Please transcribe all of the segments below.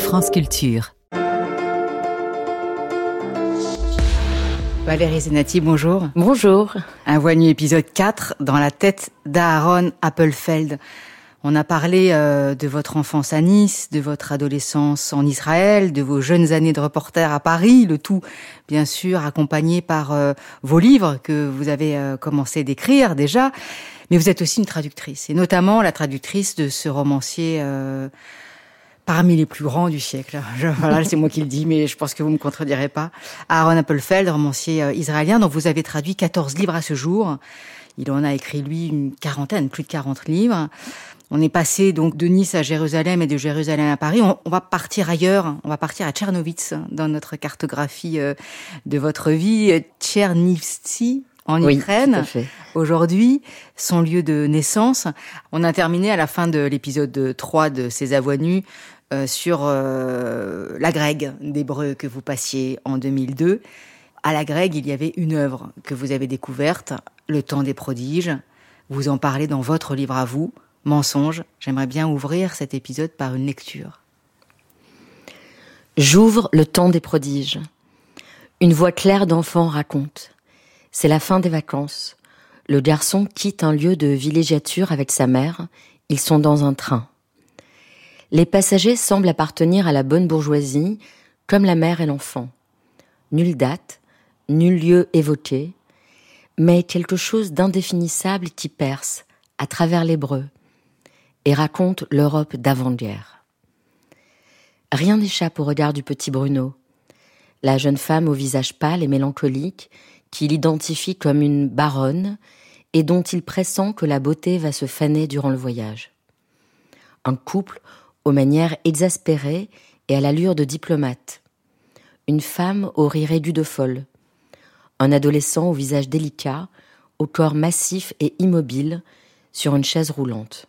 France Culture. Valérie Zenati, bonjour. Bonjour. Un voix nu épisode 4, dans la tête d'Aaron Appelfeld. On a parlé de votre enfance à Nice, de votre adolescence en Israël, de vos jeunes années de reporter à Paris, le tout, bien sûr, accompagné par vos livres que vous avez commencé d'écrire déjà. Mais vous êtes aussi une traductrice, et notamment la traductrice de ce romancier parmi les plus grands du siècle. Voilà, c'est moi qui le dis, mais je pense que vous me contredirez pas. Aaron Appelfeld, romancier israélien, dont vous avez traduit 14 livres à ce jour. Il en a écrit, lui, une quarantaine, plus de 40 livres. On est passé donc de Nice à Jérusalem et de Jérusalem à Paris. On va partir ailleurs, on va partir à Tchernowitz dans notre cartographie de votre vie. Tchernivtsi, en Ukraine, tout à fait. Aujourd'hui, son lieu de naissance. On a terminé à la fin de l'épisode 3 de Ces avoix nus sur la Gregg d'hébreu que vous passiez en 2002. À la Gregg, il y avait une œuvre que vous avez découverte, Le temps des prodiges. Vous en parlez dans votre livre à vous, Mensonges. J'aimerais bien ouvrir cet épisode par une lecture. J'ouvre Le temps des prodiges. Une voix claire d'enfant raconte. C'est la fin des vacances. Le garçon quitte un lieu de villégiature avec sa mère. Ils sont dans un train. Les passagers semblent appartenir à la bonne bourgeoisie, comme la mère et l'enfant. Nulle date, nul lieu évoqué, mais quelque chose d'indéfinissable qui perce à travers l'hébreu et raconte l'Europe d'avant-guerre. Rien n'échappe au regard du petit Bruno, la jeune femme au visage pâle et mélancolique qu'il identifie comme une baronne et dont il pressent que la beauté va se faner durant le voyage. Un couple aux manières exaspérées et à l'allure de diplomate. Une femme au rire aigu de folle. Un adolescent au visage délicat, au corps massif et immobile, sur une chaise roulante.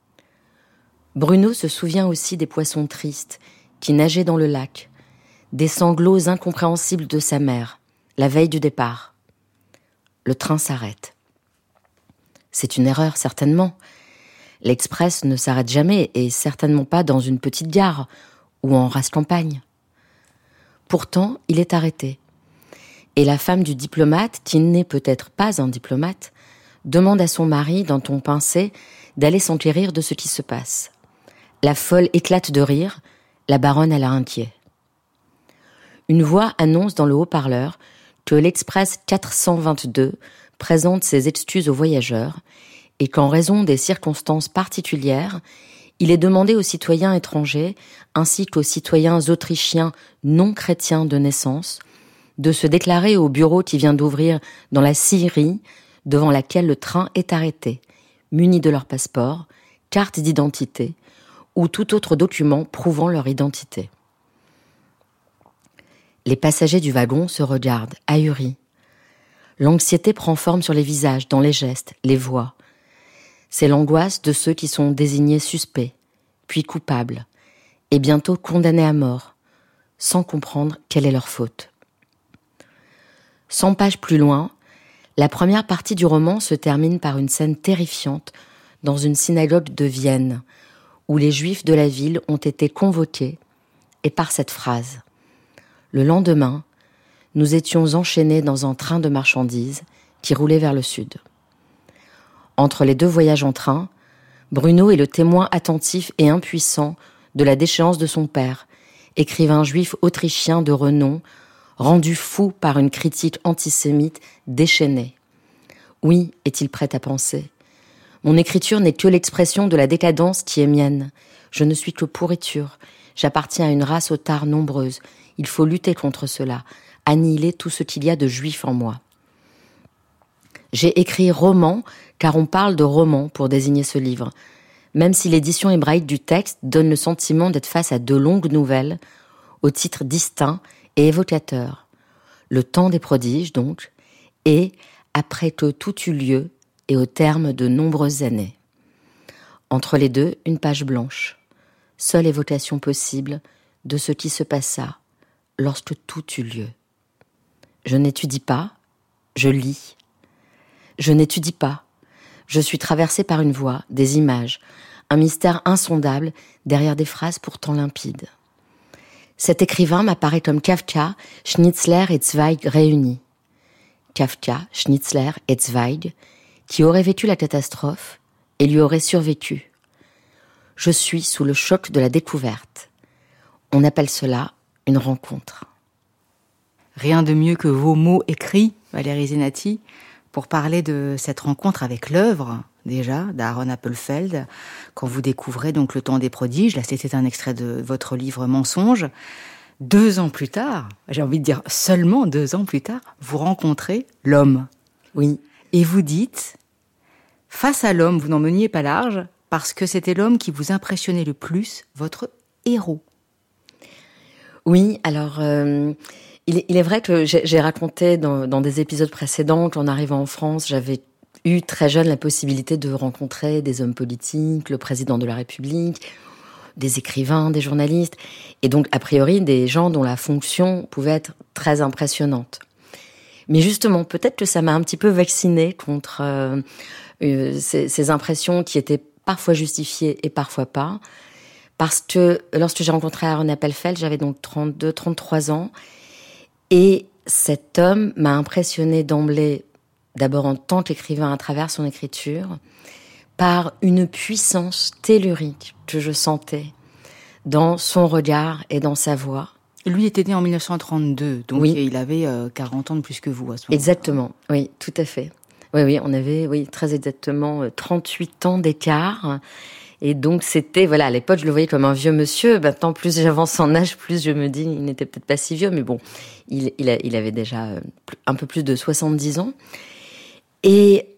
Bruno se souvient aussi des poissons tristes qui nageaient dans le lac, des sanglots incompréhensibles de sa mère, la veille du départ. Le train s'arrête. C'est une erreur, certainement. L'Express ne s'arrête jamais, et certainement pas dans une petite gare ou en rase campagne. Pourtant, il est arrêté. Et la femme du diplomate, qui n'est peut-être pas un diplomate, demande à son mari, d'un ton pincé, d'aller s'enquérir de ce qui se passe. La folle éclate de rire, la baronne a l'air inquiet. Une voix annonce dans le haut-parleur que l'Express 422 présente ses excuses aux voyageurs et qu'en raison des circonstances particulières, il est demandé aux citoyens étrangers ainsi qu'aux citoyens autrichiens non chrétiens de naissance de se déclarer au bureau qui vient d'ouvrir dans la scierie devant laquelle le train est arrêté, munis de leur passeport, carte d'identité ou tout autre document prouvant leur identité. Les passagers du wagon se regardent, ahuris. L'anxiété prend forme sur les visages, dans les gestes, les voix. C'est l'angoisse de ceux qui sont désignés suspects, puis coupables, et bientôt condamnés à mort, sans comprendre quelle est leur faute. 100 pages plus loin, la première partie du roman se termine par une scène terrifiante dans une synagogue de Vienne, où les Juifs de la ville ont été convoqués, et par cette phrase. Le lendemain, nous étions enchaînés dans un train de marchandises qui roulait vers le sud. Entre les deux voyages en train, Bruno est le témoin attentif et impuissant de la déchéance de son père, écrivain juif autrichien de renom, rendu fou par une critique antisémite déchaînée. Oui, est-il prêt à penser. Mon écriture n'est que l'expression de la décadence qui est mienne. Je ne suis que pourriture. J'appartiens à une race aux tares nombreuses. Il faut lutter contre cela, annihiler tout ce qu'il y a de juif en moi. J'ai écrit roman, car on parle de roman pour désigner ce livre, même si l'édition hébraïque du texte donne le sentiment d'être face à de longues nouvelles, au titre distinct et évocateur. Le temps des prodiges, donc, et après que tout eut lieu et au terme de nombreuses années. Entre les deux, une page blanche, seule évocation possible de ce qui se passa lorsque tout eut lieu. Je n'étudie pas, je lis. Je n'étudie pas. Je suis traversée par une voix, des images, un mystère insondable derrière des phrases pourtant limpides. Cet écrivain m'apparaît comme Kafka, Schnitzler et Zweig réunis. Kafka, Schnitzler et Zweig, qui auraient vécu la catastrophe et lui auraient survécu. Je suis sous le choc de la découverte. On appelle cela une rencontre. Rien de mieux que vos mots écrits, Valérie Zenati, pour parler de cette rencontre avec l'œuvre, déjà, d'Aaron Appelfeld, quand vous découvrez donc Le Temps des prodiges. Là, c'était un extrait de votre livre Mensonges. 2 ans plus tard, j'ai envie de dire seulement 2 ans plus tard, vous rencontrez l'homme. Oui. Et vous dites, face à l'homme, vous n'en meniez pas large, parce que c'était l'homme qui vous impressionnait le plus, votre héros. Oui, alors, il est vrai que j'ai raconté dans des épisodes précédents qu'en arrivant en France, j'avais eu très jeune la possibilité de rencontrer des hommes politiques, le président de la République, des écrivains, des journalistes, et donc, a priori, des gens dont la fonction pouvait être très impressionnante. Mais justement, peut-être que ça m'a un petit peu vaccinée contre ces impressions qui étaient parfois justifiées et parfois pas. Parce que lorsque j'ai rencontré Aaron Appelfeld, j'avais donc 32, 33 ans. Et cet homme m'a impressionné d'emblée, d'abord en tant qu'écrivain à travers son écriture, par une puissance tellurique que je sentais dans son regard et dans sa voix. Lui était né en 1932, donc oui. Il avait 40 ans de plus que vous à ce moment-là. Exactement, oui, tout à fait. Oui, on avait, très exactement 38 ans d'écart. Et donc c'était, à l'époque je le voyais comme un vieux monsieur. Maintenant, plus j'avance en âge, plus je me dis, il n'était peut-être pas si vieux, mais bon, il avait déjà un peu plus de 70 ans. Et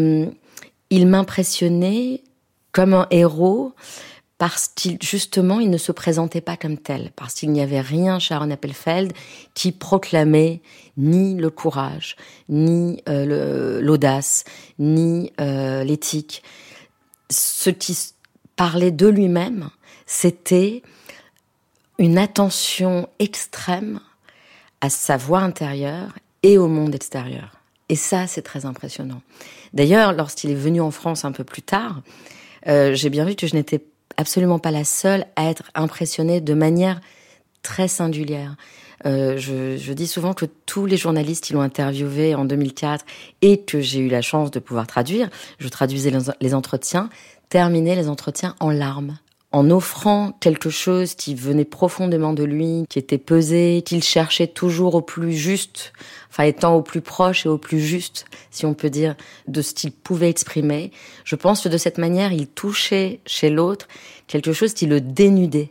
il m'impressionnait comme un héros parce qu'il, justement, il ne se présentait pas comme tel. Parce qu'il n'y avait rien chez Aaron Appelfeld qui proclamait ni le courage, ni l'audace, ni l'éthique. Ce qui parlait de lui-même, c'était une attention extrême à sa voix intérieure et au monde extérieur. Et ça, c'est très impressionnant. D'ailleurs, lorsqu'il est venu en France un peu plus tard, j'ai bien vu que je n'étais absolument pas la seule à être impressionnée de manière très singulière. Je dis souvent que tous les journalistes qui l'ont interviewé en 2004 et que j'ai eu la chance de pouvoir traduire, je traduisais les entretiens, terminaient les entretiens en larmes, en offrant quelque chose qui venait profondément de lui, qui était pesé, qu'il cherchait toujours au plus juste, étant au plus proche et au plus juste, si on peut dire, de ce qu'il pouvait exprimer. Je pense que de cette manière, il touchait chez l'autre quelque chose qui le dénudait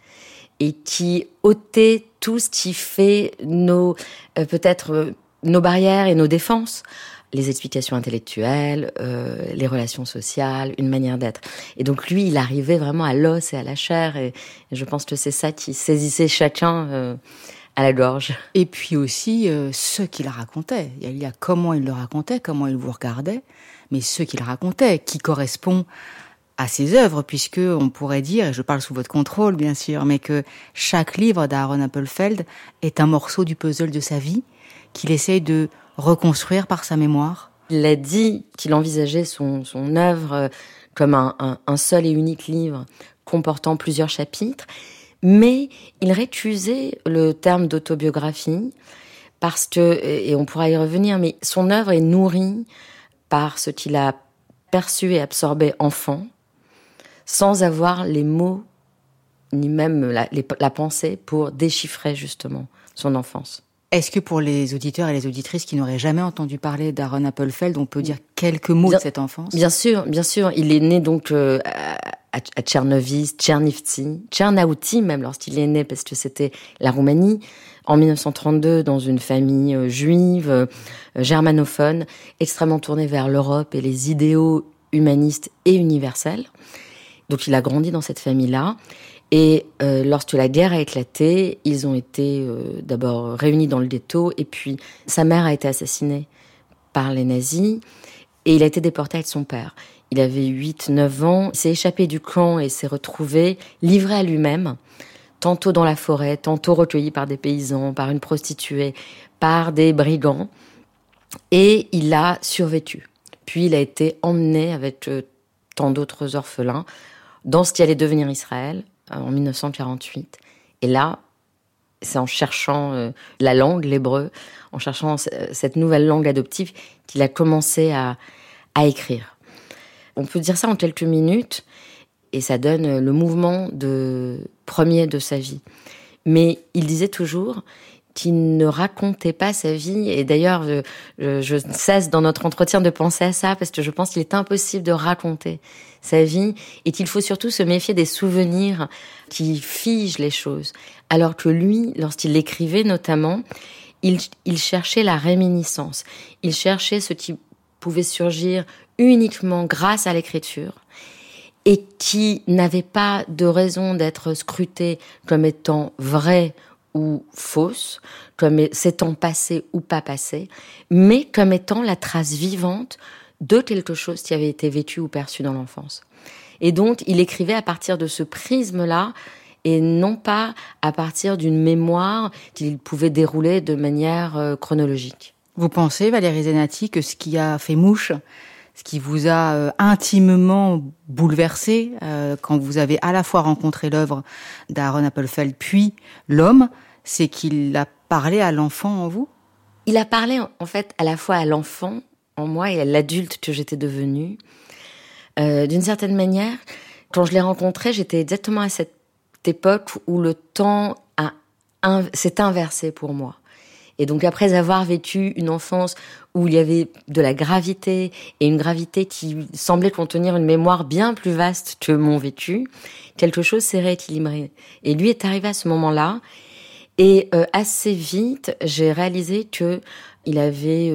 et qui ôtait tout ce qui fait peut-être nos barrières et nos défenses. Les explications intellectuelles, les relations sociales, une manière d'être. Et donc lui, il arrivait vraiment à l'os et à la chair, et je pense que c'est ça qui saisissait chacun à la gorge. Et puis aussi, ce qu'il racontait. Il y a comment il le racontait, comment il vous regardait, mais ce qu'il racontait, qui correspond à ses œuvres, puisque on pourrait dire, et je parle sous votre contrôle bien sûr, mais que chaque livre d'Aaron Appelfeld est un morceau du puzzle de sa vie, qu'il essaye de reconstruire par sa mémoire. Il a dit qu'il envisageait son œuvre comme un seul et unique livre comportant plusieurs chapitres, mais il récusait le terme d'autobiographie parce que, et on pourra y revenir, mais son œuvre est nourrie par ce qu'il a perçu et absorbé enfant, sans avoir les mots ni même la pensée pour déchiffrer justement son enfance. Est-ce que pour les auditeurs et les auditrices qui n'auraient jamais entendu parler d'Aaron Appelfeld, on peut dire quelques mots de cette enfance ? Bien sûr. Il est né donc à Tchernavtsi même lorsqu'il est né, parce que c'était la Roumanie, en 1932, dans une famille juive, germanophone, extrêmement tournée vers l'Europe et les idéaux humanistes et universels. Donc il a grandi dans cette famille-là. Et lorsque la guerre a éclaté, ils ont été d'abord réunis dans le ghetto, et puis sa mère a été assassinée par les nazis, et il a été déporté avec son père. Il avait 8-9 ans, il s'est échappé du camp et s'est retrouvé livré à lui-même, tantôt dans la forêt, tantôt recueilli par des paysans, par une prostituée, par des brigands, et il a survécu. Puis il a été emmené avec tant d'autres orphelins dans ce qui allait devenir Israël, en 1948. Et là, c'est en cherchant la langue, l'hébreu, en cherchant cette nouvelle langue adoptive qu'il a commencé à écrire. On peut dire ça en quelques minutes, et ça donne le mouvement premier de sa vie. Mais il disait toujours qu'il ne racontait pas sa vie, et d'ailleurs, je cesse dans notre entretien de penser à ça, parce que je pense qu'il est impossible de raconter sa vie, et qu'il faut surtout se méfier des souvenirs qui figent les choses. Alors que lui, lorsqu'il l'écrivait notamment, il cherchait la réminiscence, il cherchait ce qui pouvait surgir uniquement grâce à l'écriture, et qui n'avait pas de raison d'être scruté comme étant vrai ou fausse, comme s'étant passé ou pas passé, mais comme étant la trace vivante de quelque chose qui avait été vécu ou perçu dans l'enfance. Et donc, il écrivait à partir de ce prisme-là, et non pas à partir d'une mémoire qu'il pouvait dérouler de manière chronologique. Vous pensez, Valérie Zenati, que ce qui a fait mouche, ce qui vous a intimement bouleversé quand vous avez à la fois rencontré l'œuvre d'Aaron Appelfeld puis l'homme, c'est qu'il a parlé à l'enfant en vous ? Il a parlé en fait à la fois à l'enfant en moi et à l'adulte que j'étais devenue. D'une certaine manière, quand je l'ai rencontré, j'étais exactement à cette époque où le temps s'est inversé pour moi. Et donc après avoir vécu une enfance où il y avait de la gravité, et une gravité qui semblait contenir une mémoire bien plus vaste que mon vécu, quelque chose s'est rééquilibré. Et lui est arrivé à ce moment-là, et assez vite, j'ai réalisé que il avait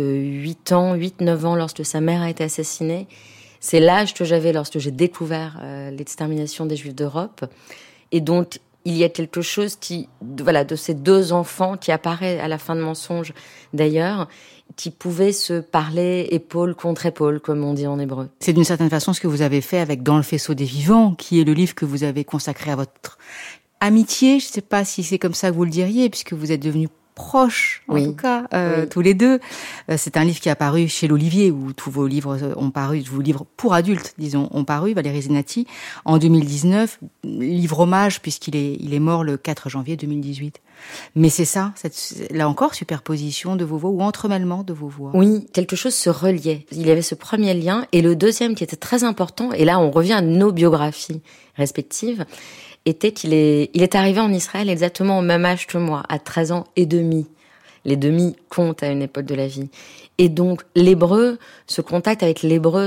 8-9 ans lorsque sa mère a été assassinée. C'est l'âge que j'avais lorsque j'ai découvert l'extermination des Juifs d'Europe. Et donc, il y a quelque chose de ces deux enfants qui apparaît à la fin de Mensonges, d'ailleurs, qui pouvaient se parler épaule contre épaule, comme on dit en hébreu. C'est d'une certaine façon ce que vous avez fait avec Dans le faisceau des vivants, qui est le livre que vous avez consacré à votre amitié. Je ne sais pas si c'est comme ça que vous le diriez, puisque vous êtes devenus proches, en tout cas, oui. tous les deux. C'est un livre qui est apparu chez l'Olivier, où tous vos livres ont paru, vos livres pour adultes, disons, ont paru, Valérie Zenati, en 2019, livre hommage, puisqu'il est mort le 4 janvier 2018. Mais c'est ça, là encore, superposition de vos voix, ou entremêlement de vos voix. Oui, quelque chose se reliait. Il y avait ce premier lien, et le deuxième qui était très important, et là on revient à nos biographies respectives, était qu'il est arrivé en Israël exactement au même âge que moi, à 13 ans et demi. Les demi comptent à une époque de la vie. Et donc, l'hébreu, ce contact avec l'hébreu,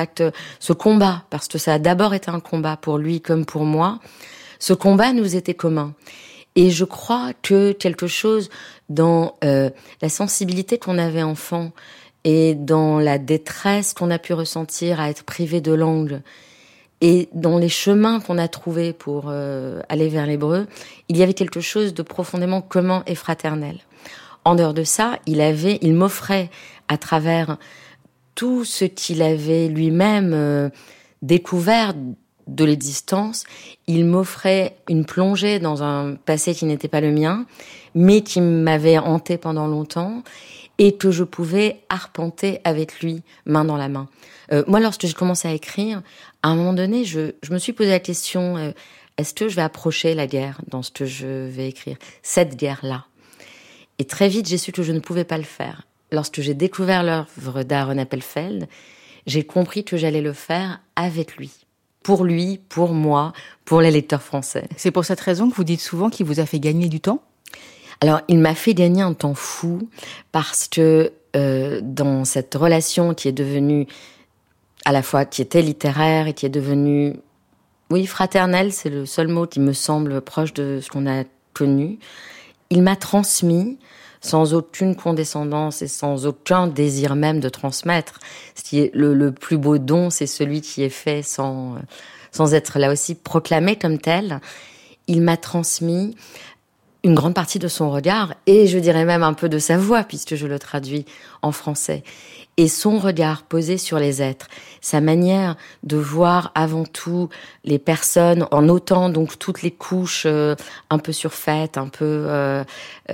ce combat, parce que ça a d'abord été un combat pour lui comme pour moi, ce combat nous était commun. Et je crois que quelque chose dans la sensibilité qu'on avait enfant et dans la détresse qu'on a pu ressentir à être privé de langue, et dans les chemins qu'on a trouvés pour aller vers l'hébreu, il y avait quelque chose de profondément commun et fraternel. En dehors de ça, il m'offrait, à travers tout ce qu'il avait lui-même découvert de l'existence, il m'offrait une plongée dans un passé qui n'était pas le mien, mais qui m'avait hanté pendant longtemps, et que je pouvais arpenter avec lui, main dans la main. Moi, lorsque j'ai commencé à écrire, à un moment donné, je me suis posé la question, est-ce que je vais approcher la guerre dans ce que je vais écrire, cette guerre-là? Et très vite, j'ai su que je ne pouvais pas le faire. Lorsque j'ai découvert l'œuvre d'Aaron Appelfeld, j'ai compris que j'allais le faire avec lui, pour moi, pour les lecteurs français. C'est pour cette raison que vous dites souvent qu'il vous a fait gagner du temps ? Alors, il m'a fait gagner un temps fou, parce que dans cette relation qui est devenue, à la fois qui était littéraire et qui est devenue, oui, fraternelle, c'est le seul mot qui me semble proche de ce qu'on a connu, il m'a transmis, sans aucune condescendance et sans aucun désir même de transmettre. Ce qui est le plus beau don, c'est celui qui est fait sans être là aussi proclamé comme tel. Il m'a transmis une grande partie de son regard, et je dirais même un peu de sa voix, puisque je le traduis en français. Et son regard posé sur les êtres, sa manière de voir avant tout les personnes, en notant donc toutes les couches un peu surfaites, un peu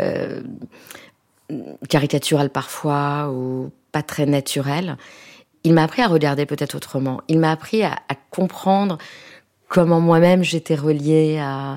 caricaturales parfois, ou pas très naturelles. Il m'a appris à regarder peut-être autrement. Il m'a appris à comprendre comment moi-même j'étais reliée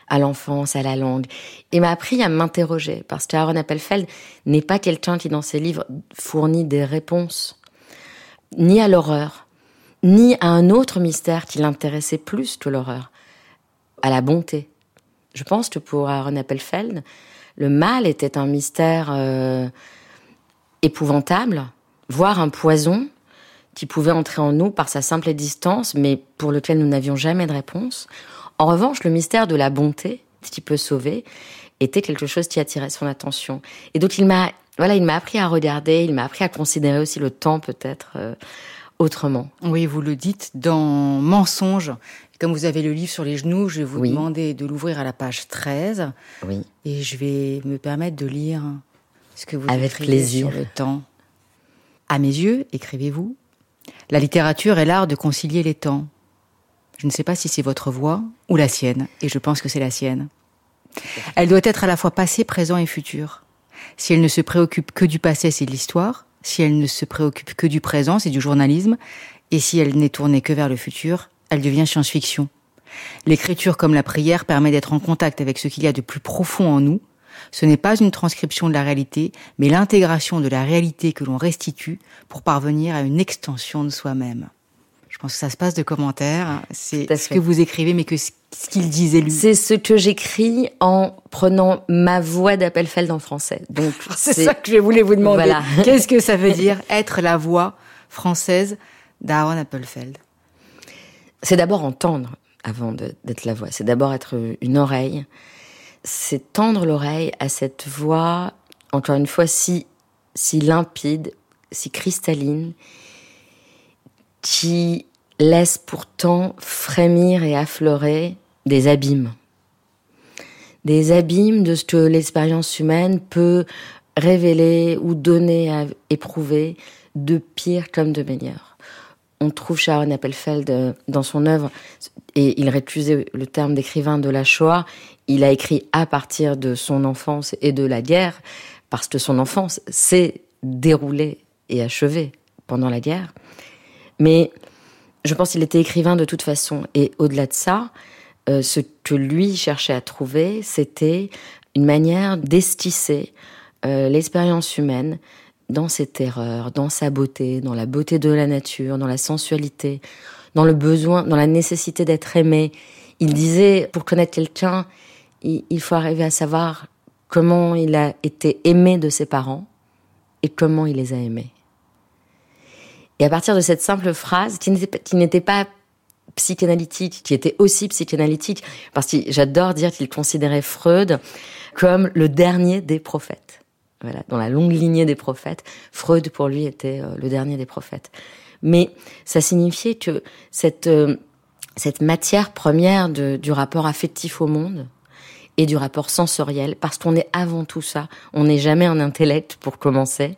à l'enfance, à la langue. Et m'a appris à m'interroger, parce que Aaron Appelfeld n'est pas quelqu'un qui, dans ses livres, fournit des réponses, ni à l'horreur, ni à un autre mystère qui l'intéressait plus que l'horreur, à la bonté. Je pense que pour Aaron Appelfeld, le mal était un mystère épouvantable, voire un poison qui pouvait entrer en nous par sa simple existence, mais pour lequel nous n'avions jamais de réponse. En revanche, le mystère de la bonté, qui peut sauver, était quelque chose qui attirait son attention. Et donc il m'a appris à regarder, il m'a appris à considérer aussi le temps peut-être autrement. Oui, vous le dites dans Mensonges. Comme vous avez le livre sur les genoux, je vais vous demander de l'ouvrir à la page 13. Oui. Et je vais me permettre de lire ce que vous avec écrivez plaisir sur le temps. À mes yeux, écrivez-vous, la littérature est l'art de concilier les temps. Je ne sais pas si c'est votre voix ou la sienne, et je pense que c'est la sienne. Elle doit être à la fois passé, présent et futur. Si elle ne se préoccupe que du passé, c'est de l'histoire. Si elle ne se préoccupe que du présent, c'est du journalisme. Et si elle n'est tournée que vers le futur, elle devient science-fiction. L'écriture, comme la prière, permet d'être en contact avec ce qu'il y a de plus profond en nous. Ce n'est pas une transcription de la réalité, mais l'intégration de la réalité que l'on restitue pour parvenir à une extension de soi-même. Je pense que ça se passe de commentaires. C'est ce que vous écrivez, mais que ce qu'il disait lui. C'est ce que j'écris en prenant ma voix d'Appelfeld en français. Donc c'est ça que je voulais vous demander. Voilà. Qu'est-ce que ça veut dire être la voix française d'Aaron Appelfeld? C'est d'abord entendre avant d'être la voix. C'est d'abord être une oreille. C'est tendre l'oreille à cette voix, encore une fois, si limpide, si cristalline, qui laisse pourtant frémir et affleurer des abîmes. Des abîmes de ce que l'expérience humaine peut révéler ou donner à éprouver de pire comme de meilleur. On trouve chez Aaron Appelfeld dans son œuvre, et il récusait le terme d'écrivain de la Shoah, il a écrit à partir de son enfance et de la guerre, parce que son enfance s'est déroulée et achevée pendant la guerre. Mais je pense qu'il était écrivain de toute façon. Et au-delà de ça, ce que lui cherchait à trouver, c'était une manière d'esquisser l'expérience humaine dans ses terreurs, dans sa beauté, dans la beauté de la nature, dans la sensualité, dans le besoin, dans la nécessité d'être aimé. Il disait, pour connaître quelqu'un, il faut arriver à savoir comment il a été aimé de ses parents et comment il les a aimés. Et à partir de cette simple phrase, qui n'était pas psychanalytique, qui était aussi psychanalytique, parce que j'adore dire qu'il considérait Freud comme le dernier des prophètes. Voilà, dans la longue lignée des prophètes, Freud pour lui était le dernier des prophètes. Mais ça signifiait que cette matière première du rapport affectif au monde et du rapport sensoriel, parce qu'on est avant tout ça, on n'est jamais un intellect pour commencer,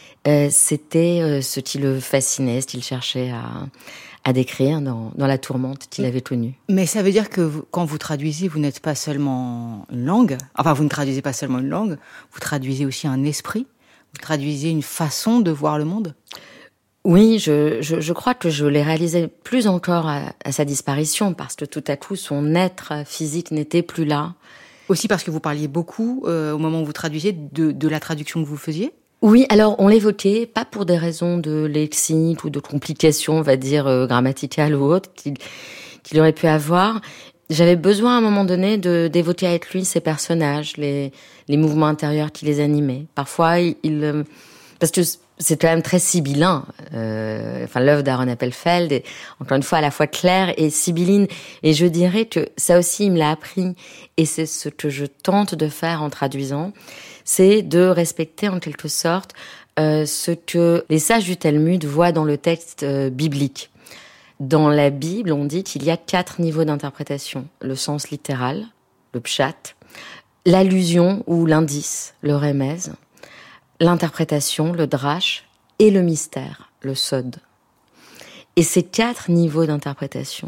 c'était ce qui le fascinait, ce qu'il cherchait à décrire dans la tourmente qu'il avait connue. Mais ça veut dire que quand vous traduisez, vous n'êtes pas seulement une langue, enfin vous ne traduisez pas seulement une langue, vous traduisez aussi un esprit, vous traduisez une façon de voir le monde. Oui, je crois que je l'ai réalisé plus encore à sa disparition, parce que tout à coup son être physique n'était plus là. Aussi parce que vous parliez beaucoup, au moment où vous traduisiez, de la traduction que vous faisiez. Oui, alors on l'évoquait, pas pour des raisons de lexique ou de complications, on va dire, grammaticales ou autres, qu'il aurait pu avoir. J'avais besoin à un moment donné d'évoquer avec lui ses personnages, les mouvements intérieurs qui les animaient. Parfois, parce que c'est quand même très sibyllin, l'œuvre d'Aaron Appelfeld est encore une fois à la fois claire et sibylline. Et je dirais que ça aussi, il me l'a appris, et c'est ce que je tente de faire en traduisant, c'est de respecter en quelque sorte ce que les sages du Talmud voient dans le texte biblique. Dans la Bible, on dit qu'il y a 4 niveaux d'interprétation. Le sens littéral, le pshat, l'allusion ou l'indice, le remez, l'interprétation, le drash, et le mystère, le sod. Et ces 4 niveaux d'interprétation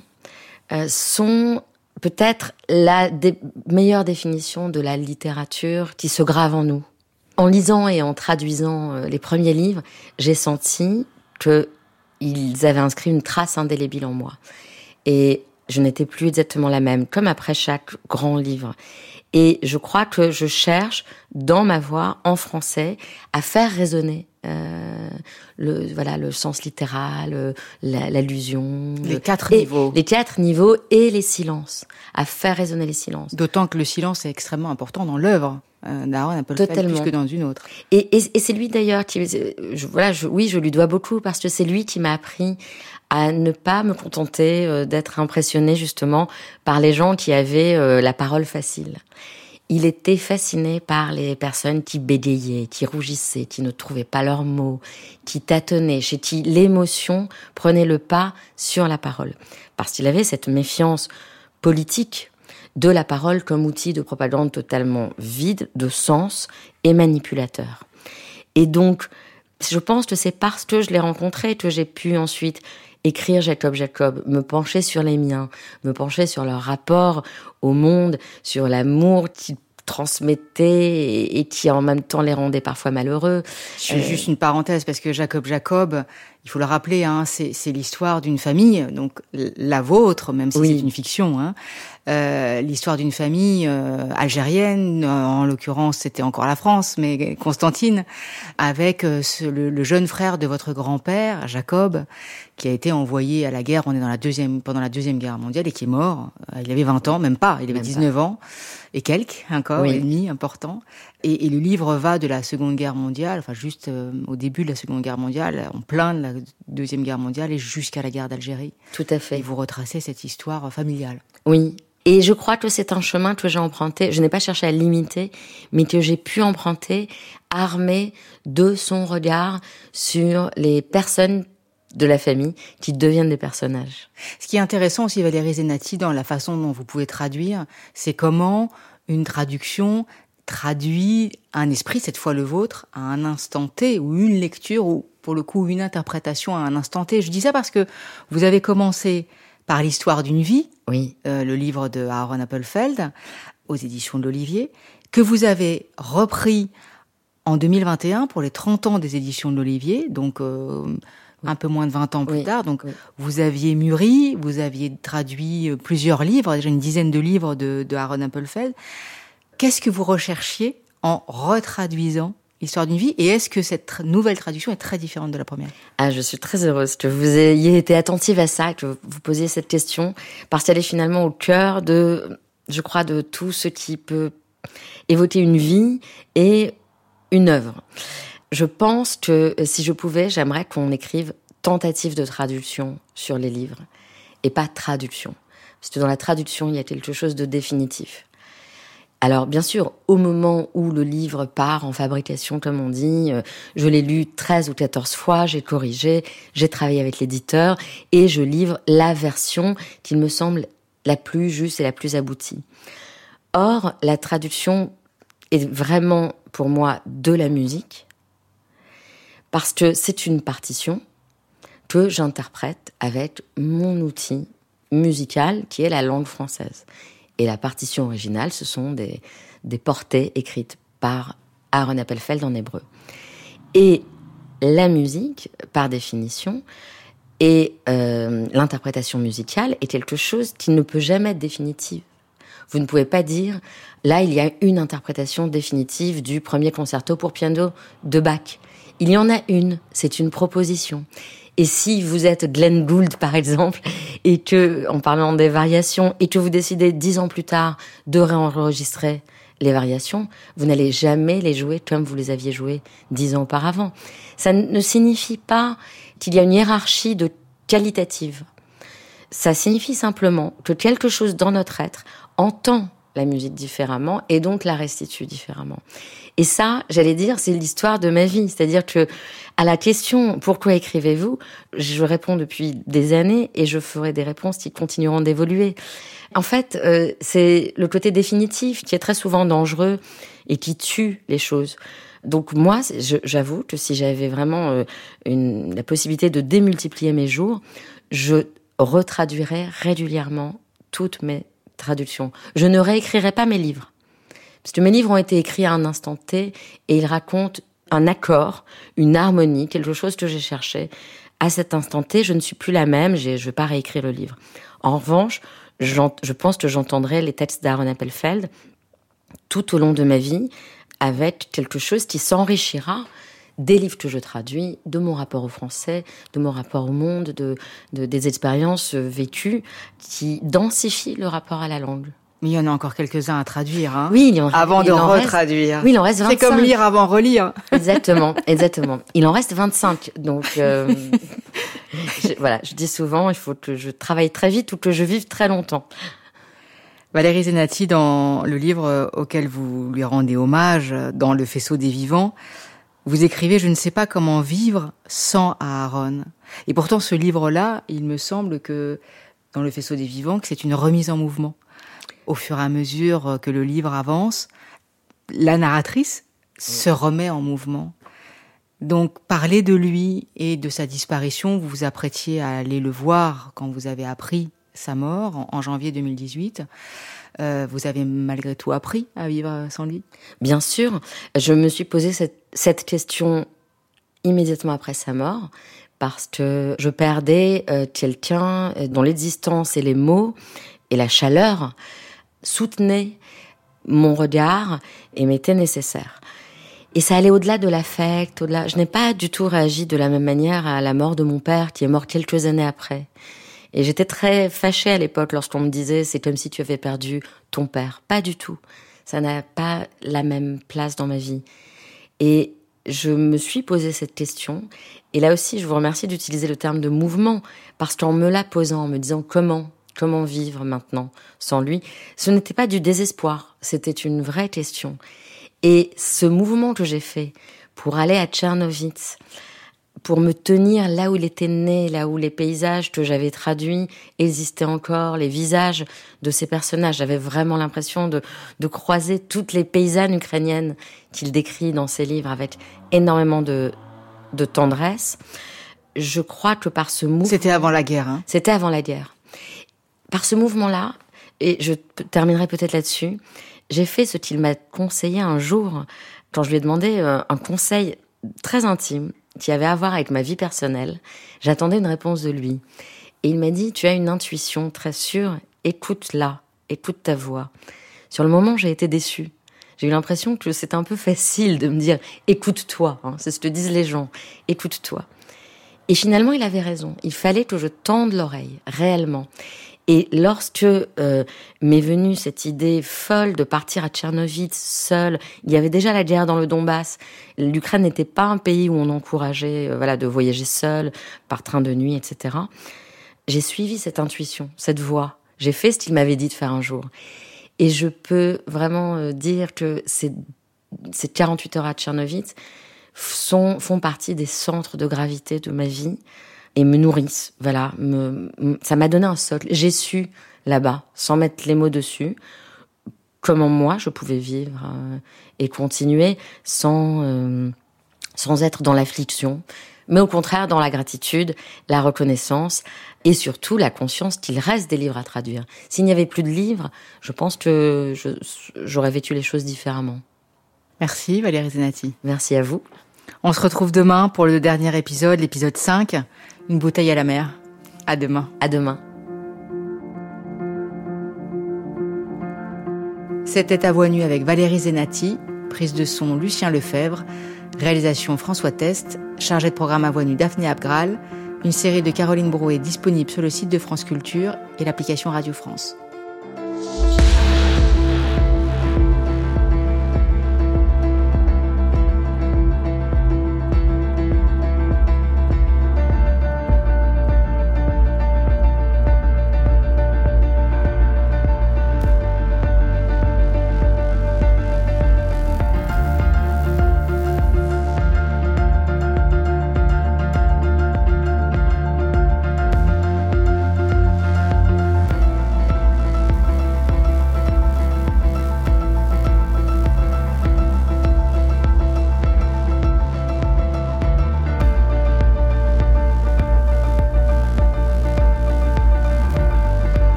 sont peut-être la meilleure définition de la littérature qui se grave en nous. En lisant et en traduisant les premiers livres, j'ai senti qu'ils avaient inscrit une trace indélébile en moi. Et Je n'étais plus exactement la même, comme après chaque grand livre. Et je crois que je cherche, dans ma voix, en français, à faire résonner le sens littéral, l'allusion. Les 4 niveaux. Les 4 niveaux et les silences. À faire résonner les silences. D'autant que le silence est extrêmement important dans l'œuvre d'Aaron Appelfeld, plus que dans une autre. Et c'est lui d'ailleurs qui... je lui dois beaucoup, parce que c'est lui qui m'a appris à ne pas me contenter d'être impressionné justement par les gens qui avaient la parole facile. Il était fasciné par les personnes qui bégayaient, qui rougissaient, qui ne trouvaient pas leurs mots, qui tâtonnaient, chez qui l'émotion prenait le pas sur la parole. Parce qu'il avait cette méfiance politique de la parole comme outil de propagande totalement vide de sens et manipulateur. Et donc, je pense que c'est parce que je l'ai rencontré que j'ai pu ensuite écrire Jacob, me pencher sur les miens, me pencher sur leur rapport au monde, sur l'amour qu'ils transmettaient et qui en même temps les rendait parfois malheureux. Je fais juste une parenthèse parce que Jacob, il faut le rappeler, c'est l'histoire d'une famille, donc la vôtre, même si c'est une fiction, l'histoire d'une famille algérienne, en l'occurrence c'était encore la France, mais Constantine, avec le jeune frère de votre grand-père, Jacob, qui a été envoyé à la guerre, pendant la Deuxième Guerre mondiale, et qui est mort. Il avait 20 ans, même pas, il avait 19 ans, et quelques, encore, et demi, important. Et le livre va de la Seconde Guerre mondiale, enfin juste au début de la Seconde Guerre mondiale, en plein de la Deuxième Guerre mondiale, et jusqu'à la guerre d'Algérie. Tout à fait. Et vous retracez cette histoire familiale. Oui. Et je crois que c'est un chemin que j'ai emprunté, je n'ai pas cherché à l'imiter, mais que j'ai pu emprunter, armé de son regard sur les personnes de la famille qui deviennent des personnages. Ce qui est intéressant aussi, Valérie Zenati, dans la façon dont vous pouvez traduire, c'est comment une traduction traduit un esprit, cette fois le vôtre, à un instant T, ou une lecture, ou pour le coup une interprétation à un instant T. Je dis ça parce que vous avez commencé par l'histoire d'une vie, le livre de Aaron Appelfeld, aux éditions de l'Olivier, que vous avez repris en 2021 pour les 30 ans des éditions de l'Olivier, donc un peu moins de 20 ans plus tard. Donc vous aviez mûri, vous aviez traduit plusieurs livres, déjà une dizaine de livres de Aaron Appelfeld. Qu'est-ce que vous recherchiez en retraduisant l'histoire d'une vie, et est-ce que cette nouvelle traduction est très différente de la première? Je suis très heureuse que vous ayez été attentive à ça, que vous posiez cette question, parce qu'elle est finalement au cœur je crois, de tout ce qui peut évoquer une vie et une œuvre. Je pense que si je pouvais, j'aimerais qu'on écrive tentative de traduction sur les livres, et pas traduction. Parce que dans la traduction, il y a quelque chose de définitif. Alors, bien sûr, au moment où le livre part en fabrication, comme on dit, je l'ai lu 13 ou 14 fois, j'ai corrigé, j'ai travaillé avec l'éditeur, et je livre la version qui me semble la plus juste et la plus aboutie. Or, la traduction est vraiment, pour moi, de la musique, parce que c'est une partition que j'interprète avec mon outil musical, qui est la langue française. Et la partition originale, ce sont des portées écrites par Aaron Appelfeld en hébreu. Et la musique, par définition, et l'interprétation musicale est quelque chose qui ne peut jamais être définitive. Vous ne pouvez pas dire, là, il y a une interprétation définitive du premier concerto pour piano de Bach. Il y en a une, c'est une proposition. Et si vous êtes Glenn Gould, par exemple, et que, en parlant des variations, et que vous décidez 10 ans plus tard de réenregistrer les variations, vous n'allez jamais les jouer comme vous les aviez jouées 10 ans auparavant. Ça ne signifie pas qu'il y a une hiérarchie de qualitative. Ça signifie simplement que quelque chose dans notre être entend la musique différemment et donc la restitue différemment. Et ça, j'allais dire, c'est l'histoire de ma vie. C'est-à-dire que, à la question « Pourquoi écrivez-vous ?», je réponds depuis des années et je ferai des réponses qui continueront d'évoluer. En fait, c'est le côté définitif qui est très souvent dangereux et qui tue les choses. Donc moi, j'avoue que si j'avais vraiment la possibilité de démultiplier mes jours, je retraduirais régulièrement toutes mes traductions. Je ne réécrirais pas mes livres. Parce que mes livres ont été écrits à un instant T et ils racontent un accord, une harmonie, quelque chose que j'ai cherché À cet instant T, je ne suis plus la même, je ne vais pas réécrire le livre. En revanche, je pense que j'entendrai les textes d'Aaron Appelfeld tout au long de ma vie avec quelque chose qui s'enrichira des livres que je traduis, de mon rapport au français, de mon rapport au monde, des expériences vécues qui densifient le rapport à la langue. Mais il y en a encore quelques-uns à traduire, hein. Oui, avant de retraduire. Oui, il en reste 25. C'est comme lire avant relire. Exactement. Il en reste 25. Donc, je dis souvent, il faut que je travaille très vite ou que je vive très longtemps. Valérie Zenati, dans le livre auquel vous lui rendez hommage, dans Le Faisceau des Vivants, vous écrivez « Je ne sais pas comment vivre sans Aaron ». Et pourtant, ce livre-là, il me semble que, dans Le Faisceau des Vivants, que c'est une remise en mouvement. Au fur et à mesure que le livre avance, la narratrice se remet en mouvement. Donc, parler de lui et de sa disparition, vous vous apprêtiez à aller le voir quand vous avez appris sa mort en janvier 2018. Vous avez malgré tout appris à vivre sans lui? Bien sûr, je me suis posé cette question immédiatement après sa mort, parce que je perdais quelqu'un dont l'existence et les mots et la chaleur soutenaient mon regard et m'étaient nécessaires. Et ça allait au-delà de l'affect, au-delà. Je n'ai pas du tout réagi de la même manière à la mort de mon père, qui est mort quelques années après. Et j'étais très fâchée à l'époque lorsqu'on me disait « c'est comme si tu avais perdu ton père ». Pas du tout. Ça n'a pas la même place dans ma vie. Et je me suis posé cette question. Et là aussi, je vous remercie d'utiliser le terme de mouvement, parce qu'en me la posant, en me disant comment vivre maintenant sans lui, ce n'était pas du désespoir, c'était une vraie question. Et ce mouvement que j'ai fait pour aller à Tchernovitz, pour me tenir là où il était né, là où les paysages que j'avais traduits existaient encore, les visages de ces personnages. J'avais vraiment l'impression de croiser toutes les paysannes ukrainiennes qu'il décrit dans ses livres avec énormément de tendresse. Je crois que par ce mouvement... C'était avant la guerre, hein? C'était avant la guerre. Par ce mouvement-là, et je terminerai peut-être là-dessus, j'ai fait ce qu'il m'a conseillé un jour, quand je lui ai demandé un conseil très intime, qui avait à voir avec ma vie personnelle. J'attendais une réponse de lui. Et il m'a dit, tu as une intuition très sûre, écoute-la, écoute ta voix. Sur le moment, j'ai été déçue. J'ai eu l'impression que c'était un peu facile de me dire, écoute-toi, hein, c'est ce que disent les gens, écoute-toi. Et finalement, il avait raison. Il fallait que je tende l'oreille, réellement. Et lorsque m'est venue cette idée folle de partir à Tchernovitz seule, il y avait déjà la guerre dans le Donbass. L'Ukraine n'était pas un pays où on encourageait de voyager seul, par train de nuit, etc. J'ai suivi cette intuition, cette voix. J'ai fait ce qu'il m'avait dit de faire un jour. Et je peux vraiment dire que ces 48 heures à Tchernovitz font partie des centres de gravité de ma vie. Et me nourrissent, ça m'a donné un socle. J'ai su, là-bas, sans mettre les mots dessus, comment moi je pouvais vivre et continuer sans être dans l'affliction, mais au contraire dans la gratitude, la reconnaissance et surtout la conscience qu'il reste des livres à traduire. S'il n'y avait plus de livres, je pense que j'aurais vécu les choses différemment. Merci Valérie Zenati. Merci à vous. On se retrouve demain pour le dernier épisode, l'épisode 5. Une bouteille à la mer. À demain. À demain. C'était À Voix nue avec Valérie Zenati, prise de son Lucien Lefebvre, réalisation François Test, chargé de programme À Voix nue Daphné Abgral, une série de Caroline Brouet disponible sur le site de France Culture et l'application Radio France.